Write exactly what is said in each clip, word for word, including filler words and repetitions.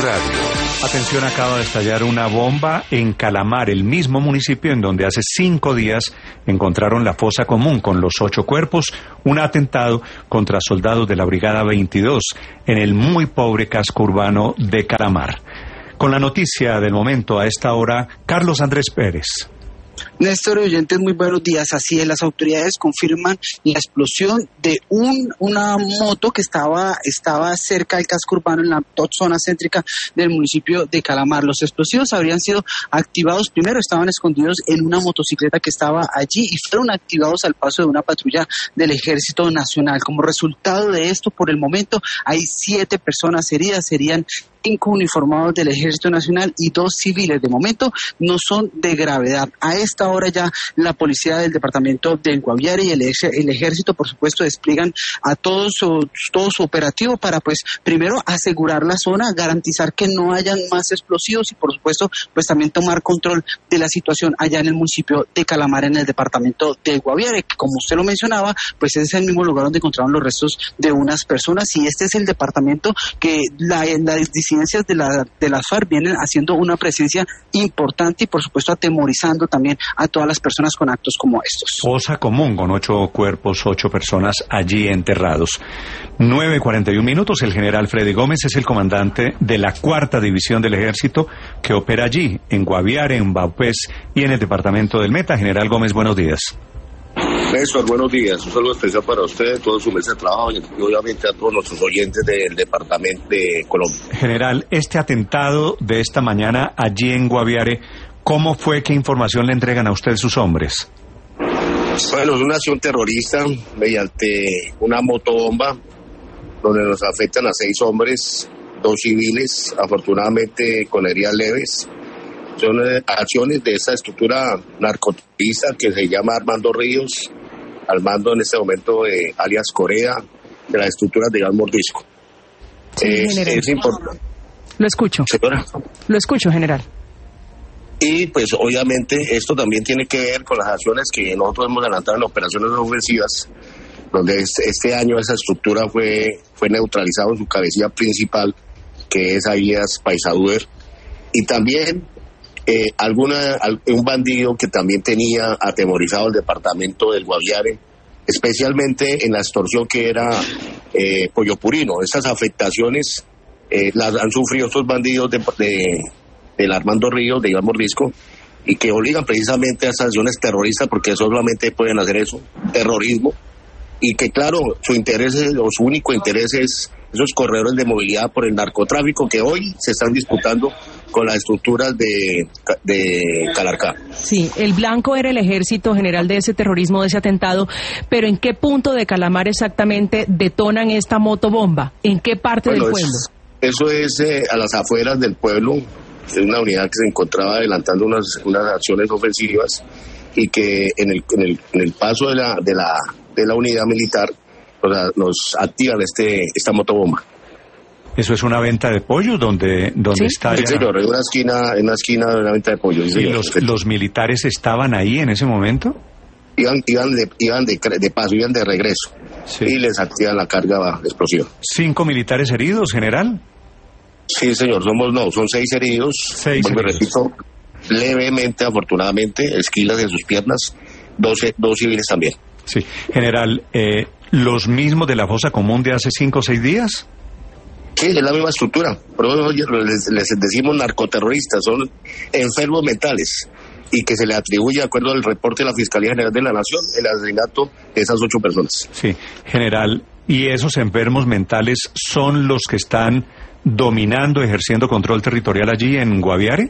Radio. Atención, acaba de estallar una bomba en Calamar, el mismo municipio en donde hace cinco días encontraron la fosa común con los ocho cuerpos, un atentado contra soldados de la Brigada veintidós en el muy pobre casco urbano de Calamar. Con la noticia del momento a esta hora, Carlos Andrés Pérez. Néstor, oyentes, muy buenos días. Así es, las autoridades confirman la explosión de un una moto que estaba estaba cerca del casco urbano en la zona céntrica del municipio de Calamar. Los explosivos habrían sido activados, primero estaban escondidos en una motocicleta que estaba allí y fueron activados al paso de una patrulla del Ejército Nacional. Como resultado de esto, por el momento, hay siete personas heridas, serían cinco uniformados del Ejército Nacional y dos civiles. De momento no son de gravedad. A esta hora ya la policía del departamento de Guaviare y el, ex, el Ejército, por supuesto, despliegan a todo su, todo su operativo para, pues, primero asegurar la zona, garantizar que no hayan más explosivos y, por supuesto, pues también tomar control de la situación allá en el municipio de Calamar, en el departamento de Guaviare, que, como usted lo mencionaba, pues es el mismo lugar donde encontraron los restos de unas personas, y este es el departamento que la, la disidencias de la de las FARC vienen haciendo una presencia importante y, por supuesto, atemorizando también a todas las personas con actos como estos. Fosa común con ocho cuerpos, ocho personas allí enterrados. nueve cuarenta y un minutos. El general Freddy Gómez es el comandante de la cuarta división del Ejército que opera allí, en Guaviare, en Vaupés y en el departamento del Meta. General Gómez, buenos días. Néstor, buenos días. Un saludo especial para usted, todo su mesa de trabajo y obviamente a todos nuestros oyentes del departamento de Colombia. General, este atentado de esta mañana allí en Guaviare, ¿cómo fue? ¿Qué información le entregan a usted sus hombres? Bueno, es una acción terrorista mediante una motobomba donde nos afectan a seis hombres, dos civiles, afortunadamente con heridas leves. Son eh, acciones de esta estructura narcoterrorista que se llama Armando Ríos, al mando en este momento de eh, alias Corea, de las estructuras de Iván Mordisco. Sí, eh, es importante. Lo escucho. Señora. Lo escucho, general. Y pues obviamente esto también tiene que ver con las acciones que nosotros hemos adelantado en operaciones ofensivas, donde este, este año esa estructura fue, fue neutralizada en su cabecilla principal, que es Aías Paisaduer, y también eh, alguna un bandido que también tenía atemorizado el departamento del Guaviare, especialmente en la extorsión que era eh, Pollo Purino. Esas afectaciones eh, las han sufrido estos bandidos de, de, del Armando Ríos, de Iván Mordisco, y que obligan precisamente a esas acciones terroristas, porque solamente pueden hacer eso, terrorismo, y que claro, su interés o su único interés es esos corredores de movilidad por el narcotráfico que hoy se están disputando con las estructuras de, de Calarcá. Sí, el blanco era el ejército general de ese terrorismo, de ese atentado, pero ¿en qué punto de Calamar exactamente detonan esta motobomba? ¿En qué parte bueno, del pueblo? Es, eso es eh, a las afueras del pueblo, es una unidad que se encontraba adelantando unas, unas acciones ofensivas y que en el, en el, en el paso de la, de la, de la unidad militar nos, nos activan este, esta motobomba. ¿Eso es una venta de pollo donde, donde ¿Sí? está? Sí, señor, en una esquina, en una esquina de una venta de pollo. ¿Y los, los militares estaban ahí en ese momento? Iban, iban, de, iban de, de paso, iban de regreso. Sí. Y les activan la carga explosiva. ¿Cinco militares heridos, general? Sí, señor, somos no, son seis heridos. Seis me heridos. repito, levemente, afortunadamente, esquilas en sus piernas, doce, dos civiles también. Sí, general, eh, ¿los mismos de la fosa común de hace cinco o seis días? Sí, es la misma estructura. Por eso les, les decimos narcoterroristas, son enfermos mentales, y que se le atribuye, de acuerdo al reporte de la Fiscalía General de la Nación, el asesinato de esas ocho personas. Sí, general, ¿y esos enfermos mentales son los que están dominando, ejerciendo control territorial allí en Guaviare?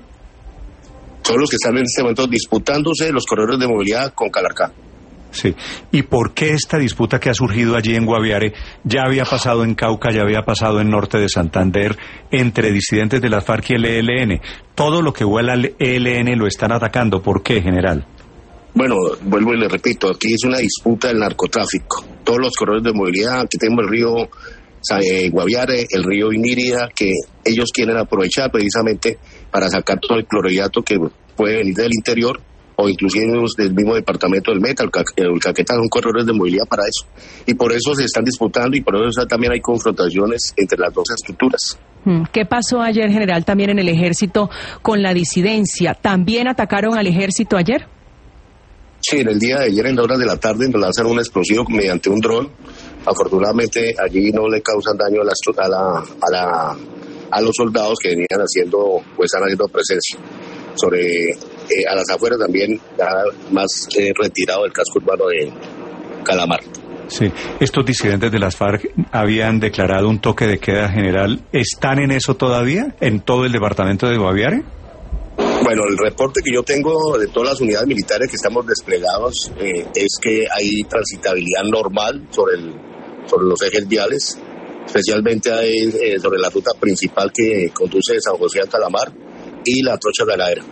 Son los que están en este momento disputándose los corredores de movilidad con Calarcá. Sí. ¿Y por qué esta disputa que ha surgido allí en Guaviare ya había pasado en Cauca, ya había pasado en norte de Santander, entre disidentes de las FARC y el E L N? Todo lo que huela al E L N lo están atacando. ¿Por qué, general? Bueno, vuelvo y le repito, aquí es una disputa del narcotráfico. Todos los corredores de movilidad, aquí tenemos el río eh, Guaviare, el río Inírida, que ellos quieren aprovechar precisamente para sacar todo el clorhidrato que puede venir del interior, o inclusive del mismo departamento del Meta, el, Ca el Caquetá, son corredores de movilidad para eso. Y por eso se están disputando y por eso también hay confrontaciones entre las dos estructuras. ¿Qué pasó ayer, general, también en el ejército con la disidencia? ¿También atacaron al ejército ayer? Sí, en el día de ayer, en las horas de la tarde, nos lanzaron un explosivo mediante un dron. Afortunadamente, allí no le causan daño a, la, a, la, a, la, a los soldados que venían haciendo, pues están haciendo presencia. Sobre, eh, a las afueras también, ya más eh, retirado del casco urbano de Calamar. Sí, estos disidentes de las FARC habían declarado un toque de queda, general. ¿Están en eso todavía, en todo el departamento de Guaviare? Bueno, el reporte que yo tengo de todas las unidades militares que estamos desplegados eh, es que hay transitabilidad normal sobre, el, sobre los ejes viales, especialmente hay, eh, sobre la ruta principal que conduce de San José a Calamar y la trocha ganadera.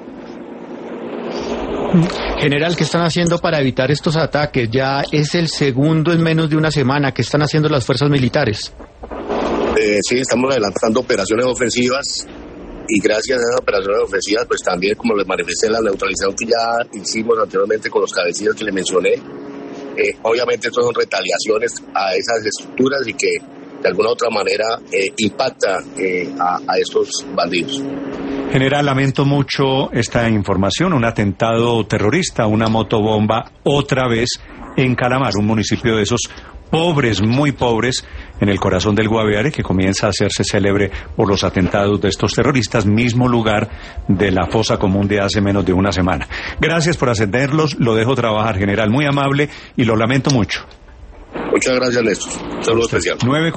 General, ¿qué están haciendo para evitar estos ataques? Ya es el segundo en menos de una semana. ¿Qué están haciendo las fuerzas militares? Eh, sí, estamos adelantando operaciones ofensivas. Y gracias a esas operaciones ofensivas, pues también, como les manifesté, la neutralización que ya hicimos anteriormente con los cabecillas que le mencioné, eh, obviamente estos son retaliaciones a esas estructuras y que de alguna u otra manera eh, impacta eh, a, a estos bandidos. General, lamento mucho esta información, un atentado terrorista, una motobomba otra vez en Calamar, un municipio de esos pobres, muy pobres, en el corazón del Guaviare, que comienza a hacerse célebre por los atentados de estos terroristas, mismo lugar de la fosa común de hace menos de una semana. Gracias por atenderlos, lo dejo trabajar, general, muy amable, y lo lamento mucho. Muchas gracias, Néstor. Saludo especial. nueve